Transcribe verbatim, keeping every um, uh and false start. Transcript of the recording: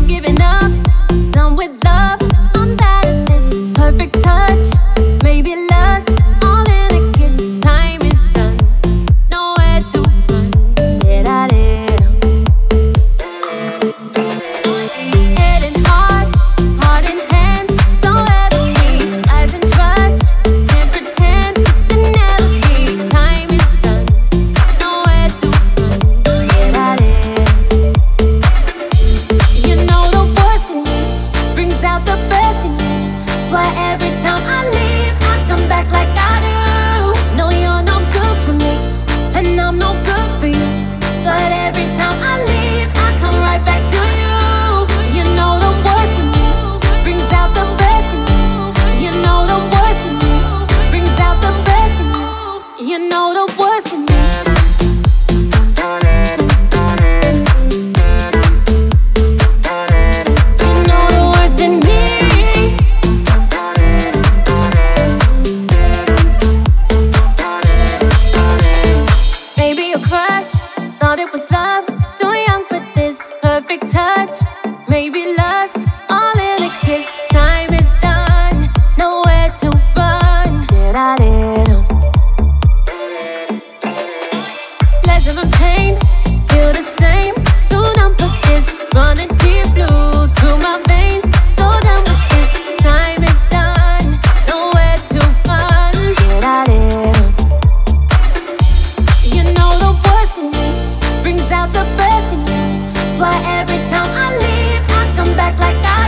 giving up, done with love. I'm bad at this. Perfect touch, maybe lust, all in a kiss. Time is done, nowhere to run. Did I did? Head and heart, heart and hands, somewhere between lies and trust. Can't pretend this Penelope. Time is done, nowhere to run. Did I did? You know the worst in me brings out the best in you. Swear every time I leave, I come back like I do. No, you're no good for me, and I'm no good for you. Swear every time I leave, I come right back to you. You know the worst in me brings out the best in you. You know the worst in me brings out the best in you. You know the worst in me. You know the worst in me. Maybe a crush, thought it was love. Too young for this perfect touch. Maybe lust, all in a kiss. Time is done, nowhere to run. Did I did? Pleasure and pain feel the same. Too numb for this, running deep blue through my veins. So done with this. Time is done, nowhere to run. Did I did? You know the worst in me brings out the best in you. Swear every time I leave, I come back like I